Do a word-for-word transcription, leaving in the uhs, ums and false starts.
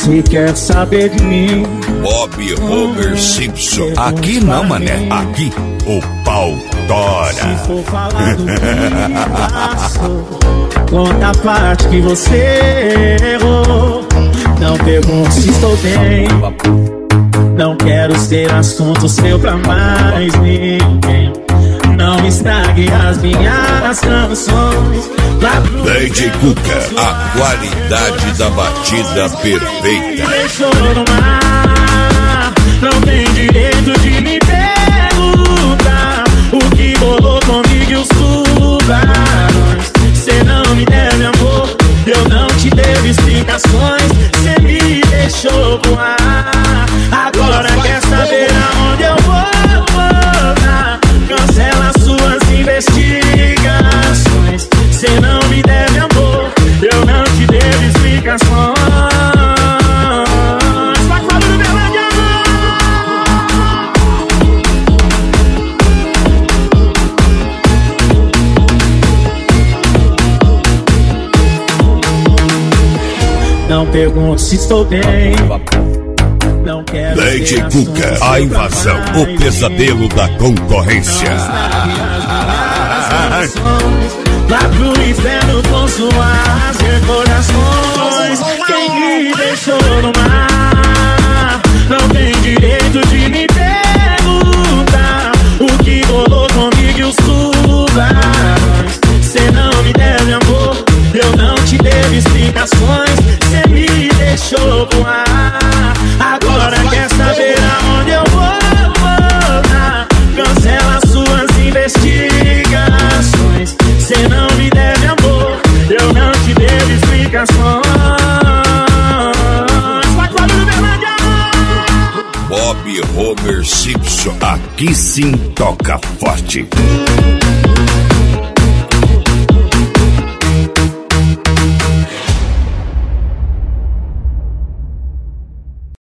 você quer saber de mim? Bob Homer Simpson. Aqui não, mané. Aqui o pau tora. Se for falar do que passou, conta a parte que você errou. Não pergunte se estou bem. Não quero ser assunto seu pra mais ninguém. Não estrague as minhas canções. Lady Cuca, a qualidade da batida perfeita. Deixou no mar, não tem direito de me perguntar o que rolou comigo e os tubarões. Cê não me deve amor, eu não te devo explicações. Cê me deixou voar, agora quer saber aonde eu vou? Cancela suas investigações. Cê não me deve amor, eu não te devo explicações. Vai falando verdade, não pergunto se estou bem. Não quero Lady Cuca, a invasão, o pesadelo da concorrência. Lá pro inferno com suas recordações. Quem me deixou no mar não tem direito de me perguntar o que rolou comigo e os tubarões. Cê não me deve amor, eu não te devo explicações. Cê me deixou voar, agora quer saber aonde eu vou? Cancela suas investigações. Cê não me deve amor, eu não te devo explicações. Vai falando verdade, Bob Homer Simpson, aqui sim toca forte.